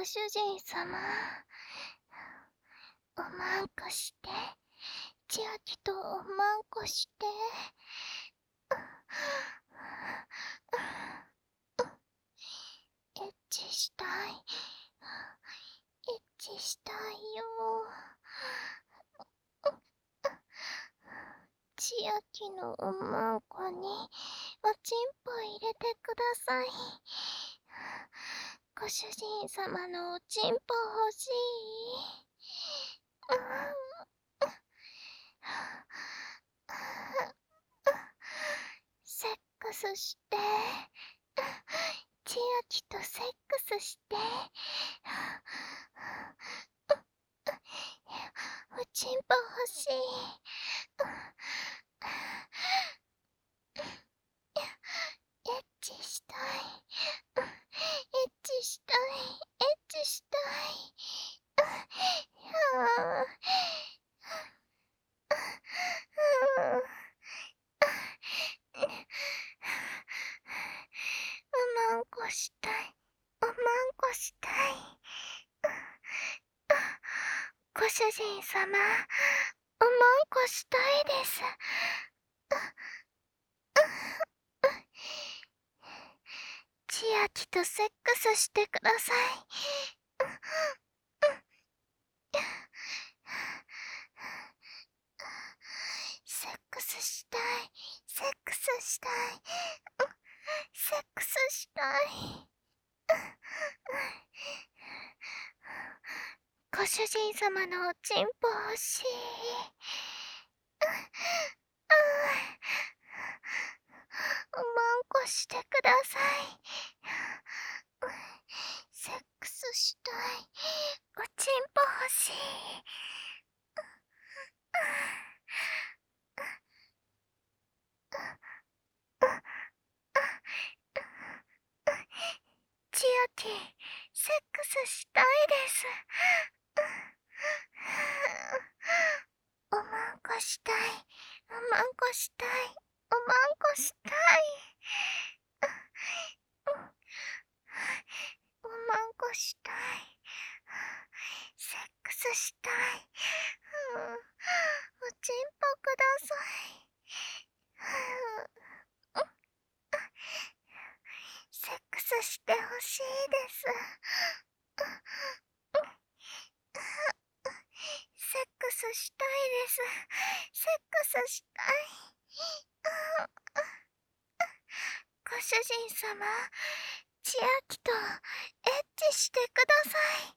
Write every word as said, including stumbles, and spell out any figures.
ご主人様、おまんこして、千秋とおまんこして。エッチしたい。エッチしたいよ。千秋のおまんこにおちんぽ入れてください。ご主人様のおちんぽ欲しい。セックスして。千秋とセックスして。おちんぽ欲しい。エッチしたい。エッチしたい。エッチしたい。おまんこしたい。おまんこしたい。ご主人様、おまんこしたいです。千秋とセックスしてください。セックスしたい。セックスしたい。セックスしたい。ご主人様のおちんぽ欲しい。おまんこしてください。セックスしたい。おちんぽ欲しい。千秋、セックスしたいです。おまんこしたい。おまんこしたい。おまんこしたい。おまんこしたい。セックスしたい。おちんぽください。セックスしてほしいです。セックスしたいです。セックスしたい。ご主人様、千秋とエッチしてください。